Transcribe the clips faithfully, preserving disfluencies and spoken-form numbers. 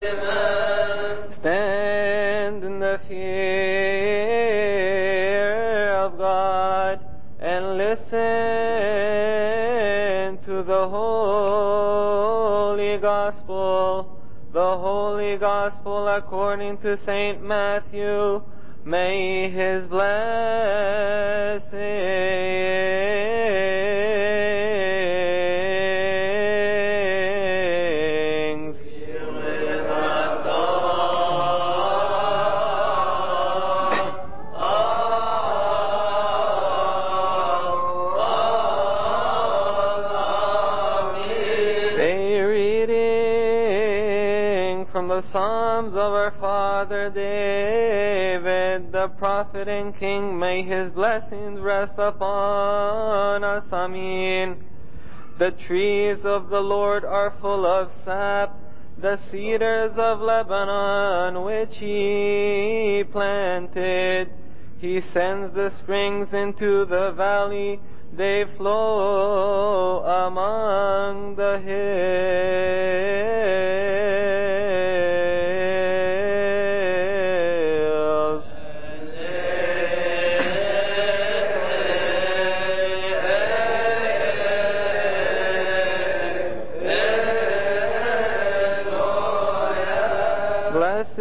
Stand in the fear of God and listen to the Holy Gospel. The Holy Gospel according to Saint Matthew. May His blessings be with us all. A reading from the Psalms of our Father David, the prophet and king. May his blessings rest upon us. Amen. The trees of the Lord are full of sap, the cedars of Lebanon which He planted. He sends the springs into the valley, they flow among the hills. Blessed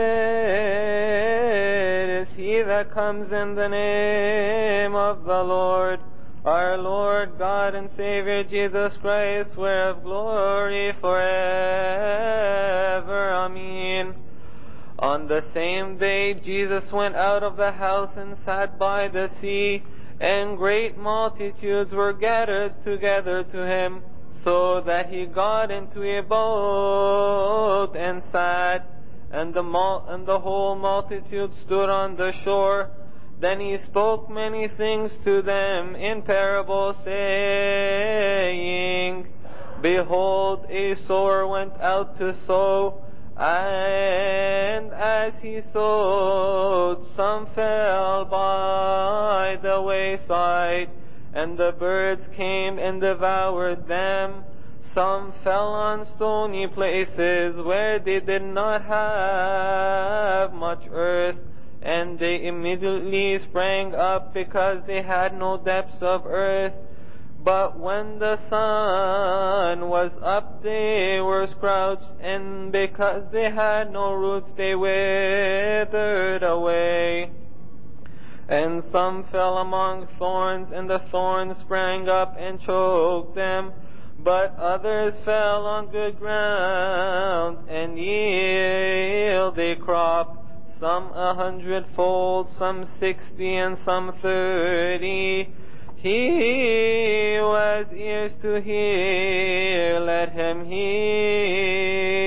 is he that comes in the name of the Lord. Our Lord God and Savior Jesus Christ, whereof glory forever. Amen. On the same day Jesus went out of the house and sat by the sea, and great multitudes were gathered together to him, so that he got into a boat and sat, and the, mul- and the whole multitude stood on the shore. Then he spoke many things to them in parables, saying, Behold, a sower went out to sow, and as he sowed, some fell by the wayside, and the birds came and devoured them. Some fell on stony places where they did not have much earth, and they immediately sprang up because they had no depths of earth. But when the sun was up, they were scorched, and because they had no roots, they withered away. And some fell among thorns, and the thorns sprang up and choked them. But others fell on good ground, and yielded a crop, some a hundredfold, some sixty, and some thirty. He who has ears to hear, let him hear.